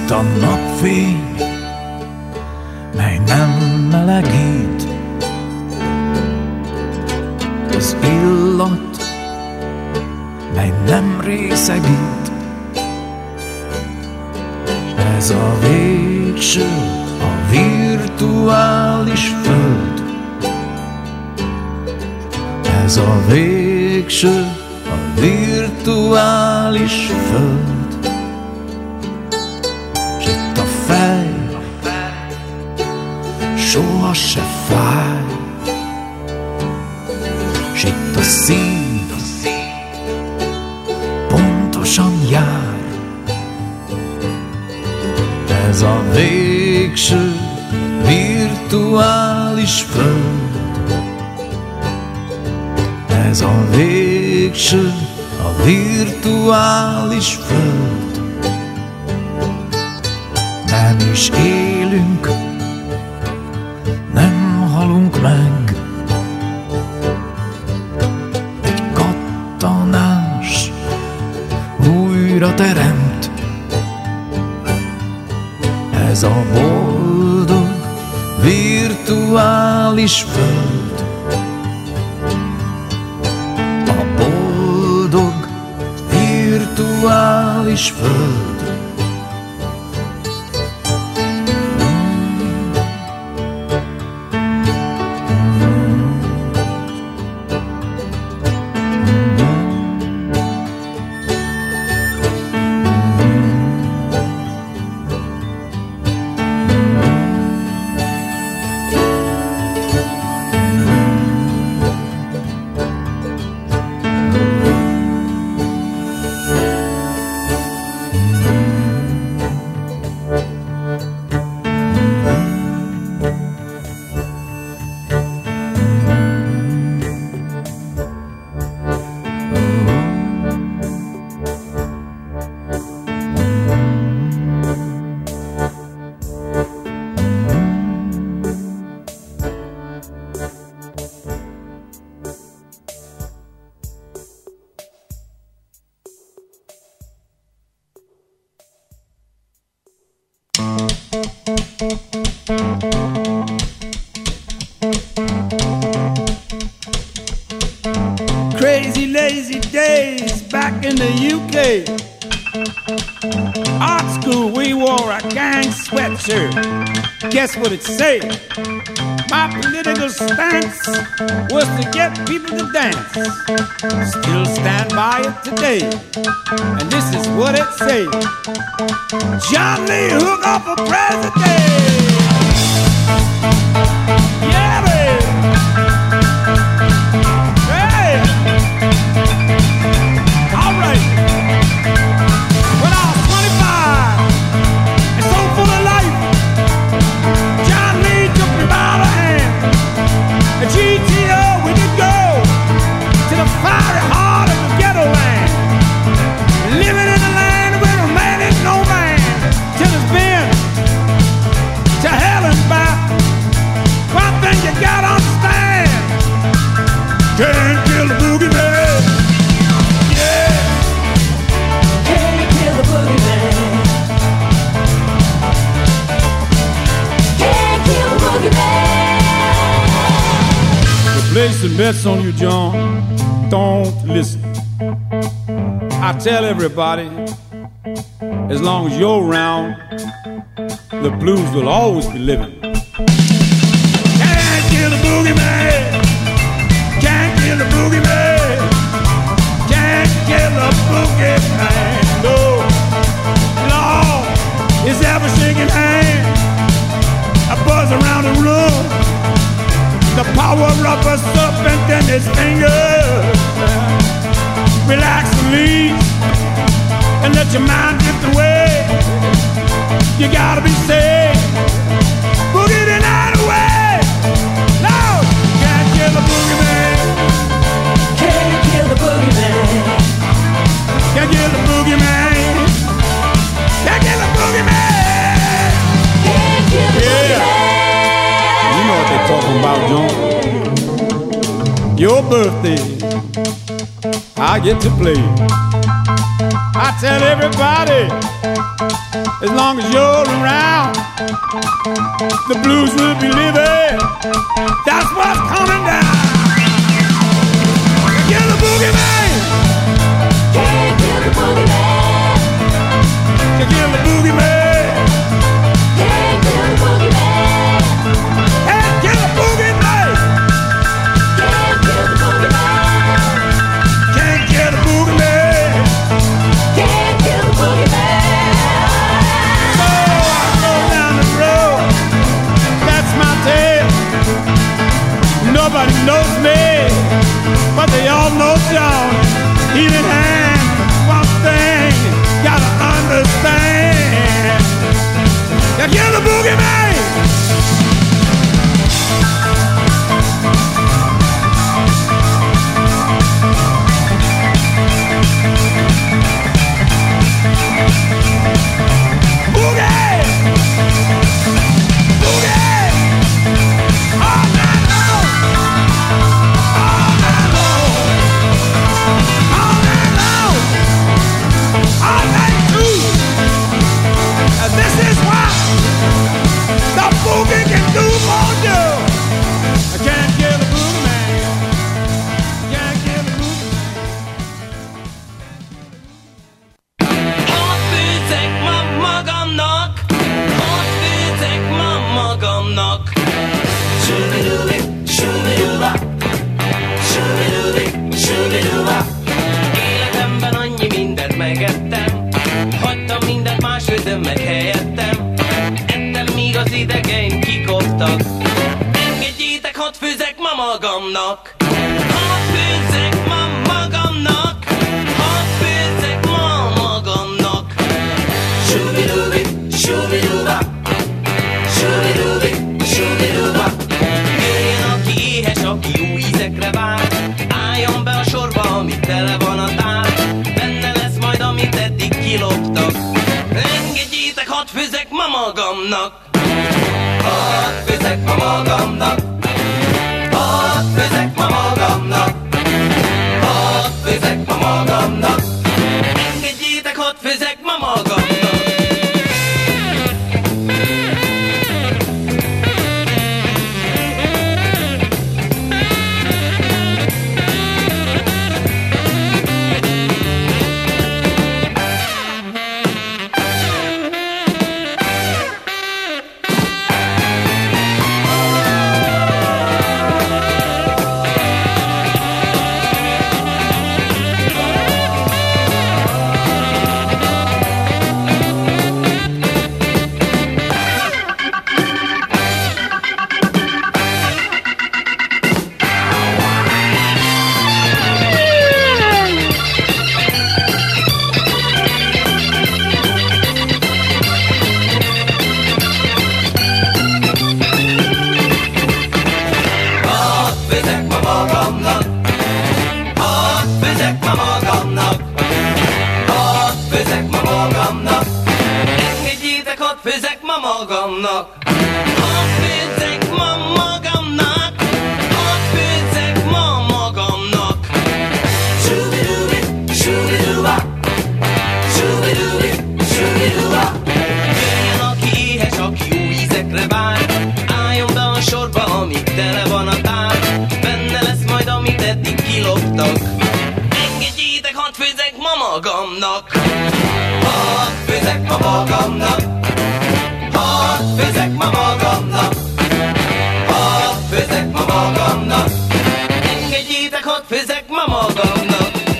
Itt a napfény, mely nem melegít, az illat, mely nem részegít. Ez a végső, a virtuális föld. Ez a végső, a virtuális föld. S itt a fej soha se fáj, s itt a szív pontosan jár. Ez a végső, virtuális föld. Ez a végső, a virtuális föld. Nem is élünk, nem halunk meg. Egy kattanás újra teremt. Ez a boldog, virtuális föld. A boldog, virtuális föld. Crazy lazy days back in the UK. Art school, we wore a gang sweatshirt. Guess what it said? My political stance was to get people to dance. Still stand by it today. And this is what it said. John Lee Hooker for president. Yeah, baby. Hey. All right. When I was 25 and so full of life, John Lee took me by the hand. At GTO we could go to the fiery heart of the ghetto land. Living in a land where a man is no man till it's been to hell and back. One thing you gotta understand, can't kill the boogeyman. Yeah, Can't kill the boogeyman. Can't kill the boogeyman. the place that bets on you, John, don't listen. I tell everybody, as long as you're around, the blues will always be living. Can't kill the boogeyman. Can't kill the boogeyman. Can't kill the boogeyman. No, Lord is ever shaking hand. A buzz around the room. The power of a serpent in his fingers. Relax and leave, and let your mind drift away. You gotta be safe. Boogie the night away. No, can't kill the boogeyman. Can't kill the boogeyman. Can't kill the boogeyman. Can't kill the boogeyman. Can't kill the Yeah. You know what they talking about, John. Your birthday, I get to play. I tell everybody, as long as you're around, the blues will be living. That's what's coming down. Kill the boogeyman. Can't kill the boogeyman. Kill the boogeyman. Can't kill the boogeyman. Can't kill the boogeyman. Can't kill the boogeyman. Can't kill the boogeyman. Can't kill the boogeyman. So I go down the road. That's my tale. Nobody knows me, but they all know John. Healing hand, one thing, gotta understand. You kill the boogeyman. Boogie! Boogie! All night long! All night long! All night long! All night too! And this is why the boogie can do more you. I can't kill the boogie man. Can't kill the boogie man. Ott főzek ma magamnak, ott főzek ma magamnak. Shoo-be-doo-be, shoo-be-doo-ba, shoo-be-doo-be, shoo-be-doo-ba. Életemben annyi mindent megettem, hagytam mindent más főzöm meg helyettem. Ettem míg az idegeim kikoptak. Engedjétek, hadd főzek ma magamnak. Hadd főzek ma magamnak. Hadd főzek ma magamnak. Shoo-be-doo-be, shoo-be-doo-ba, shoo-be-doo-be, shoo-be-doo-ba. Jöjjön, aki éhes, aki jó ízekre vár. Álljon be a sorba, amit tele van a tár. Benne lesz majd, amit eddig kiloptak. Engedjétek, hadd főzek ma magamnak. Hadd főzek ma magamnak. Hadd főzek ma magamnak. Hadd főzek ma magamnak. Engedjétek, hadd főzek ma magamnak. Főzek ma magamnak. Hadd főzzek ma magamnak. Hadd főzzek ma magamnak. Shoo-be-doo-be, shoo-be-doo-ba, shoo-be-doo-be, shoo-be-doo-ba. Jöjjön, aki éhes, aki jó ízekre vár. Álljon be a sorba, amíg tele van a tár. Benne lesz majd, amit eddig kiloptak. Engedjétek, hadd főzzek ma magamnak. Hadd főzzek ma magamnak. Hadd főzek ma magamnak. Hadd főzek ma magamnak. Engedjétek, hadd főzek ma magamnak.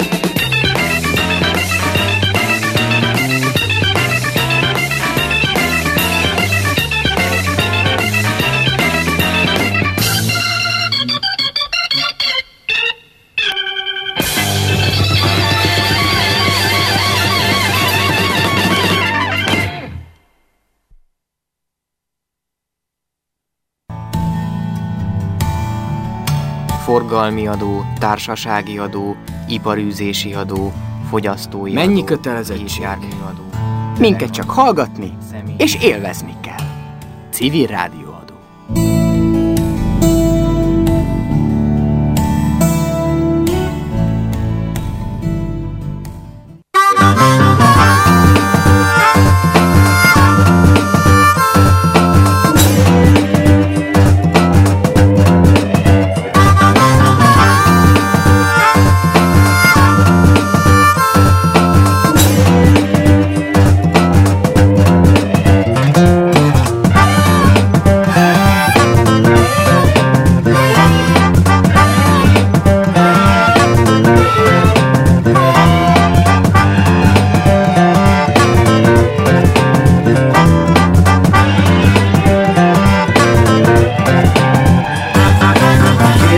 Forgalmi adó, társasági adó, iparűzési adó, fogyasztói Mennyi adó, kötelezettség? járműadó. Minket csak hallgatni és élvezni kell. Civil rádióadó.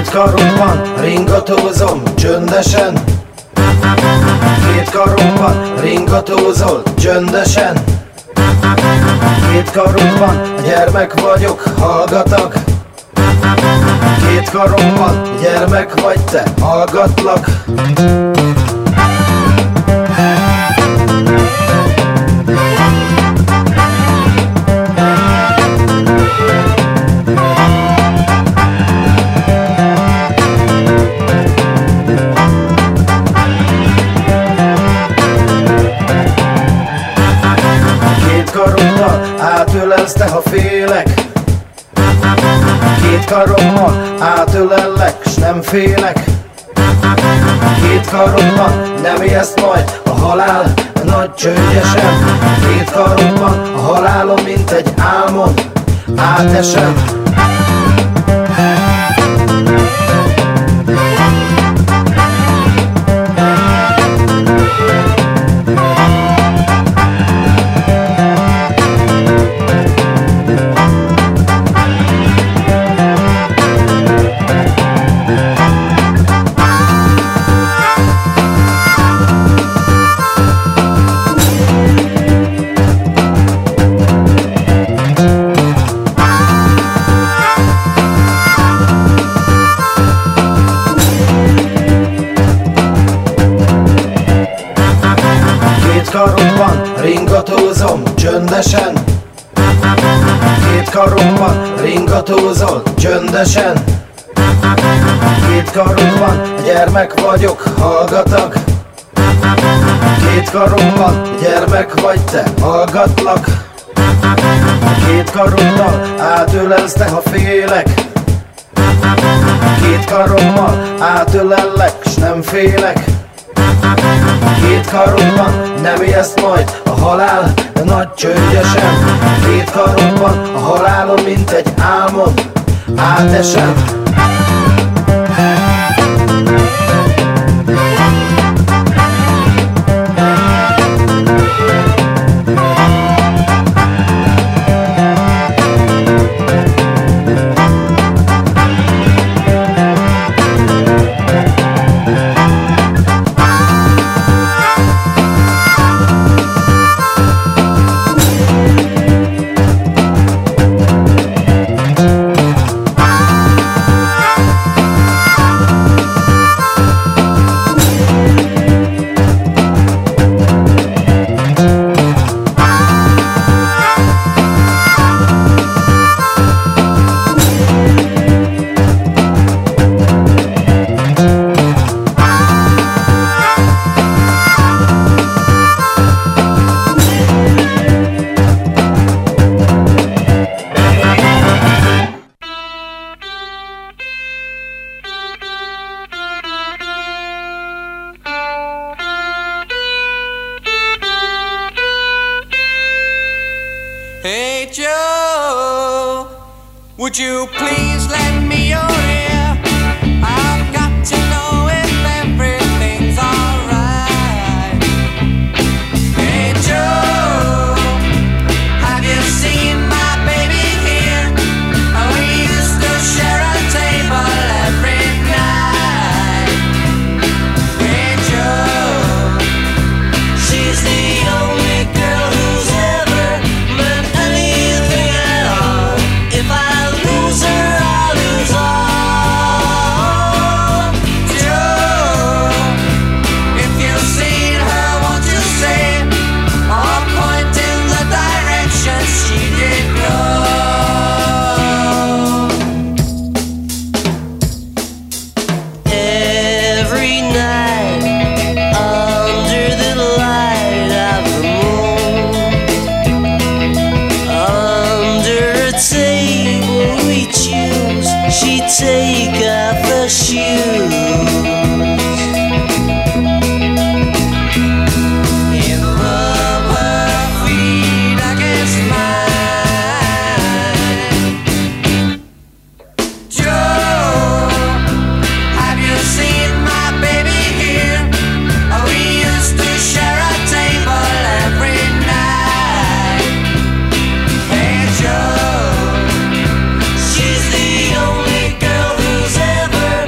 Két karomban ringatózom csöndesen. Két karomban ringatózol csöndesen. Két karomban gyermek vagyok, hallgatag. Két karomban gyermek vagy te, hallgatlak. Két karommal átölelsz te, ha félek. Két karommal átölellek, s nem félek. Két karommal nem ijeszt majd a halál nagy csődjesen. Két karommal a halálom, mint egy álmon átesem. Két karomban ringatózom csöndesen. Két karomban ringatózol csöndesen. Két karomban gyermek vagyok, hallgatag. Két karomban gyermek vagy te, hallgatlak. Két karoddal átölelsz te, ha félek. Két karommal átölellek, s nem félek. Két karomban nem ijeszt majd a halál nagy csődjesen. Két karomban a halálom, mint egy álmon átesem. Hey Joe, would you please lend me your ear? I've got to know if everything's alright. Hey Joe, have you seen my baby here? We used to share a table every night. Hey Joe, she's the only girl who's ever meant anything at all. If I lose her, I lose all. Joe, if you've seen her, won't you say, or point in the direction she did go? Every night, under the light of the moon, under a table we choose, she'd take off her shoes. And rub her feet against mine. Joe, have you seen my baby here? We used to share a table every night. Hey Joe, she's the only girl who's ever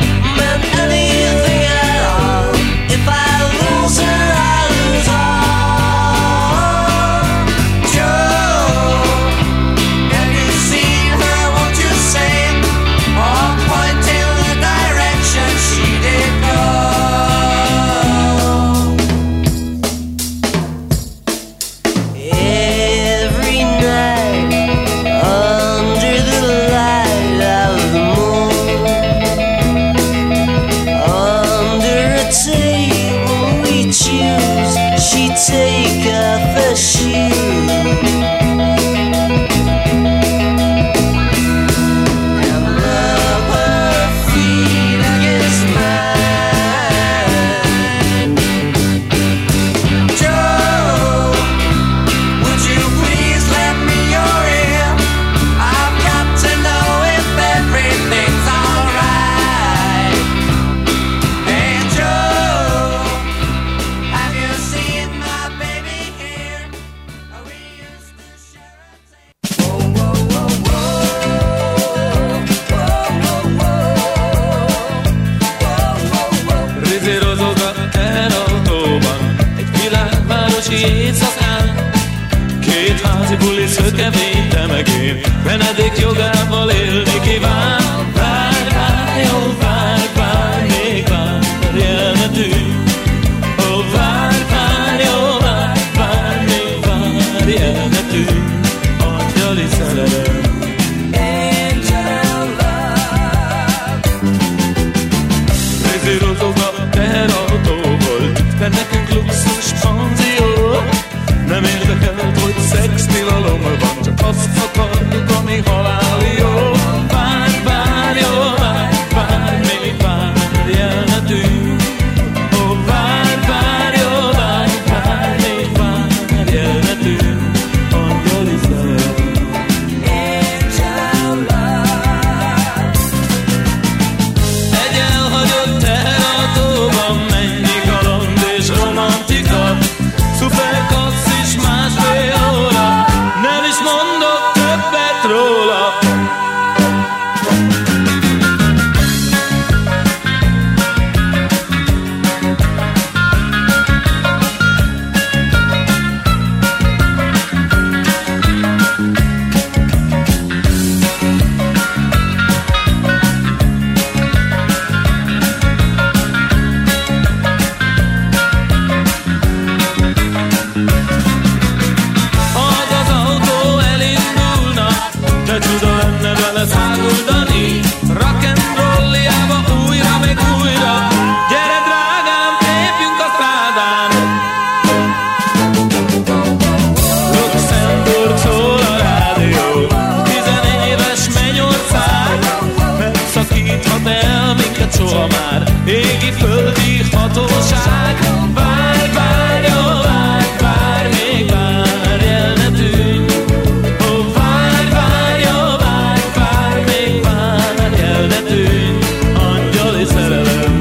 soha már égi földi hatóság. Várj, várj, ó, várj, várj, még várj, el ne tűnj. Ó, várj, várj, ó, várj, várj, még várj, el ne tűnj. Angyali szerelem.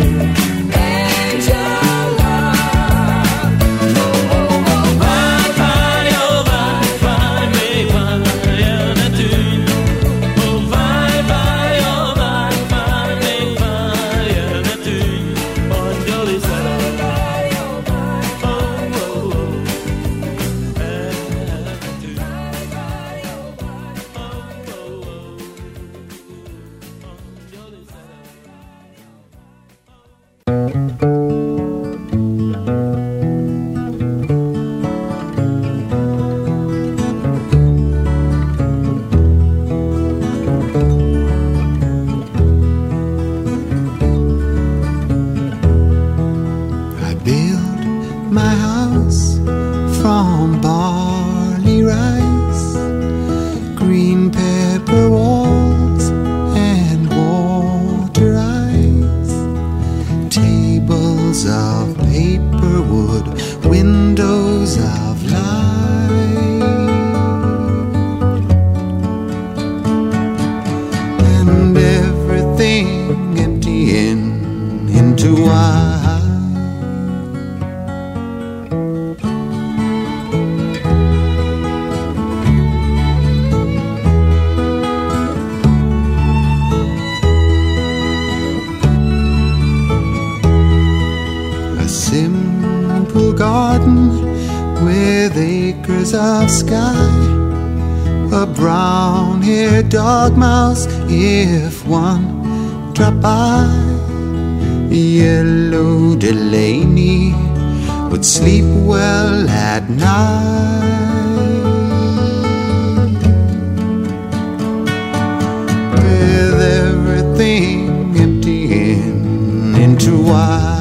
If one drop by, yellow Delaney would sleep well at night. With everything emptying into white.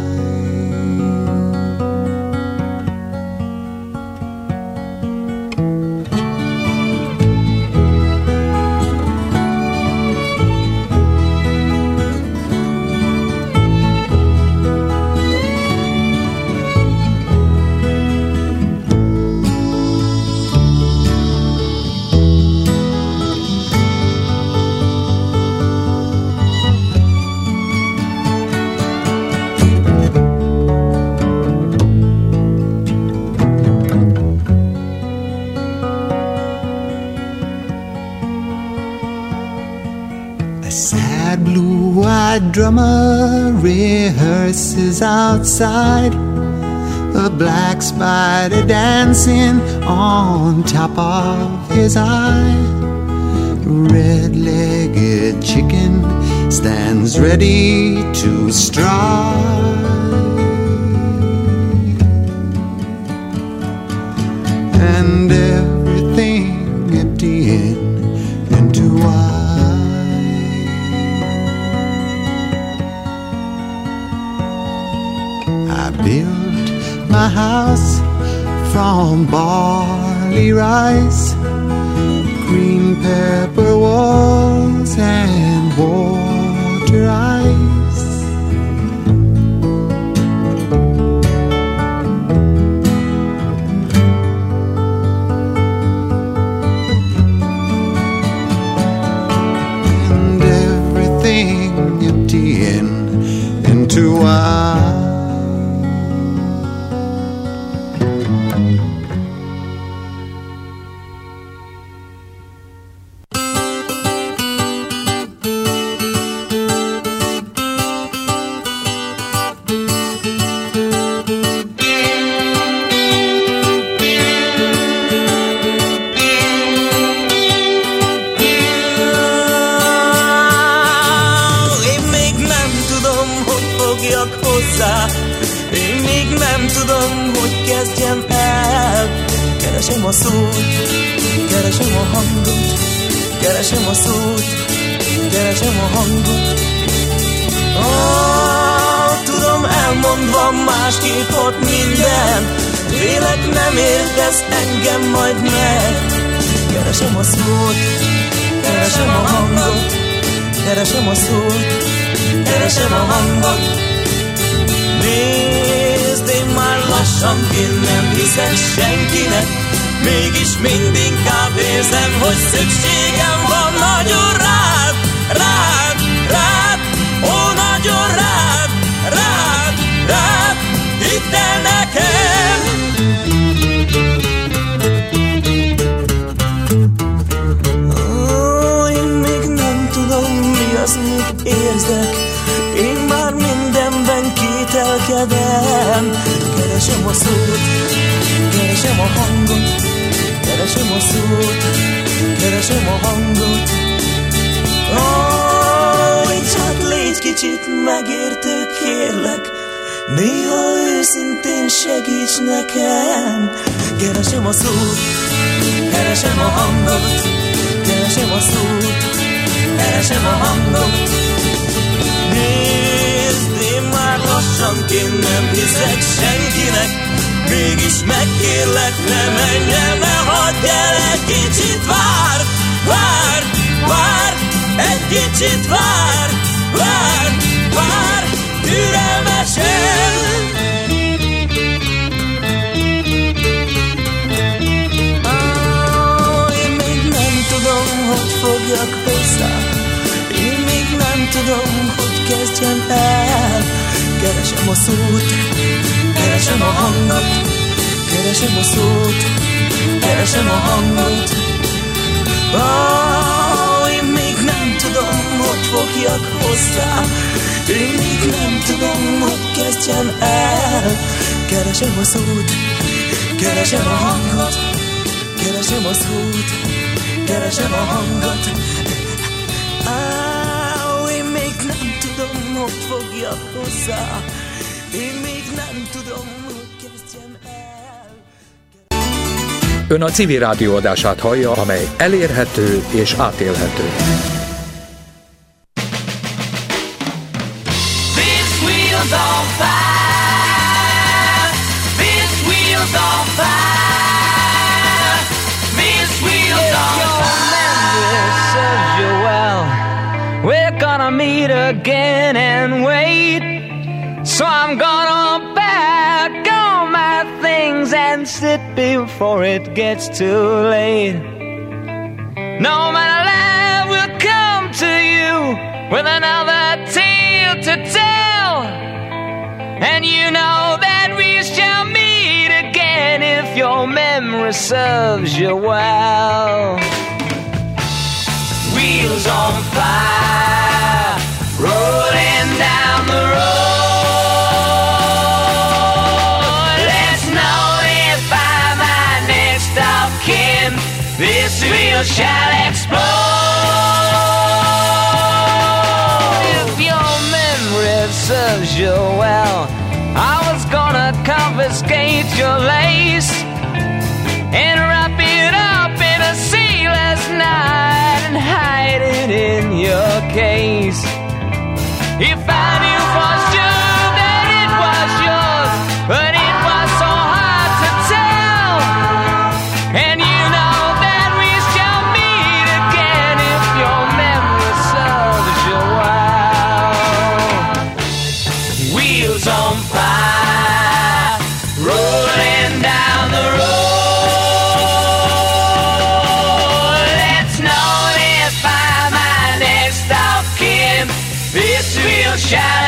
Drummer rehearses outside, a black spider dancing on top of his eye. Red-legged chicken stands ready to strike, and everything emptying into white. I built my house from barley rice, green pepper walls and water ice. And everything emptying into white. Keresem a szót, keresem a hangot, keresem a szót, keresem a hangot. Tudom, elmondva másképp ott minden, vélek nem értesz engem majd meg. Keresem a szót, keresem a hangot, keresem a szót, keresem a hangot. Nézd, én már lassan én nem hiszek senkinek, mégis mindinkább érzem, hogy szükségem van nagyon rád, rád, rád, ó, nagyon rád, rád, rád, hidd el nekem. Én még nem tudom, mi az, mit érzek, én már mindenben kételkedem. Keresem a szót, keresem a hangot, keresem a szót, keresem a hangot. Csak légy kicsit megértő, kérlek, néha őszintén segíts nekem. Keresem a szót, keresem a hangot, keresem a szót, keresem a hangot. Nézd, én már lassanként nem hiszek senkinek, mégis megkérlek, ne menj el, ne hagyj el, egy kicsit vár, vár, vár, egy kicsit vár, vár, vár, türelmesen. Én még nem tudom, hogy fogjak hozzá, én még nem tudom, hogy kezdjem el. Keresem a szót, keresem a hangot, keresem a szót, keresem a hangot. Én még nem tudom, hogy fogjak hozzá, én még nem tudom, hogy kezdjem el. Keresem a szót, keresem a hangot, keresem a szót, keresem a hangot. Én még nem tudom, hogy fogjak hozzá, én még nem tudom, hogy kezdjem el. Ön a Civil Rádió adását hallja, amely elérhető és átélhető. This wheel's on fire, this wheel's on fire, this wheel's on fire. Serves you well. We're gonna meet again and wait. So I'm gonna pack all my things and sit before it gets too late. No matter life will come to you with another tale to tell, and you know that we shall meet again if your memory serves you well. Wheels on fire, rolling down the road. Let's notify my next of kin. This wheel shall explode. If your memory serves you well, I was gonna confiscate your lace and wrap it up in a sailor's knot and hide it in your case. If I knew for sure that it was yours, but it was so hard to tell. And you know that we shall meet again if your memory serves you well. Wheels on fire, rolling down the road. Let's notify my next of kin. This wheel shall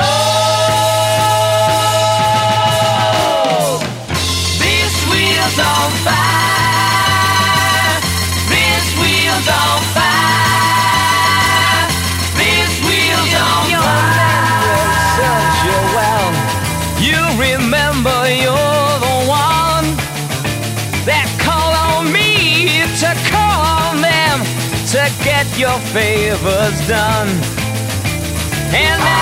explode. This wheel's on fire. This wheel's on fire. This wheel's on fire. Serves you well. You remember you're the one that called on me to call on them to get your favors done. And